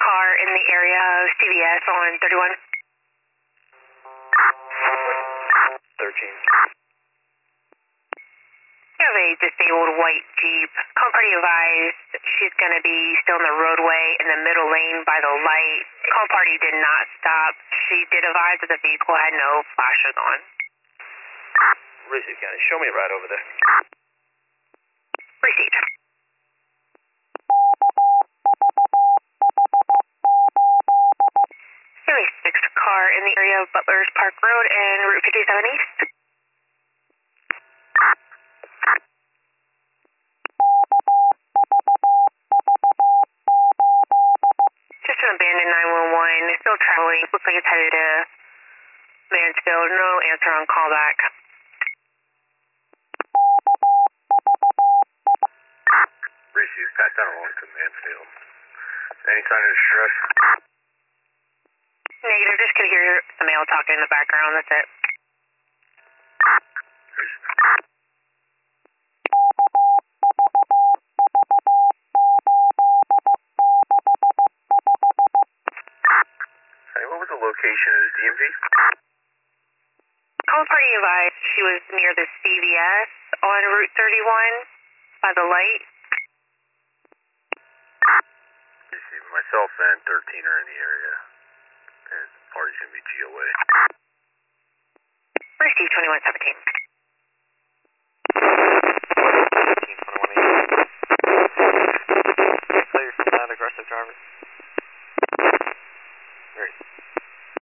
car in the area of CVS on 31. 13. You have a disabled white Jeep. Call party advised she's going to be still in the roadway in the middle lane by the light. Call party did not stop. She did advise that the vehicle had no flashers on. Receive, County. Show me a ride over there. Received. You have a 6 car in the area of Butler's Park Road and Route 57 East. Just an abandoned 911. Still traveling. Looks like it's headed to Mansfield. No answer on callback. Receive. Pass down along to Mansfield. Any sign of distress? Negative. Just could hear the male talking in the background. That's it. Hey, what was the location of the DMV? Call party advised she was near the CVS on Route 31 by the light. Receive. Myself and 13 are in the area. And party's going to be GOA. Receive 2117.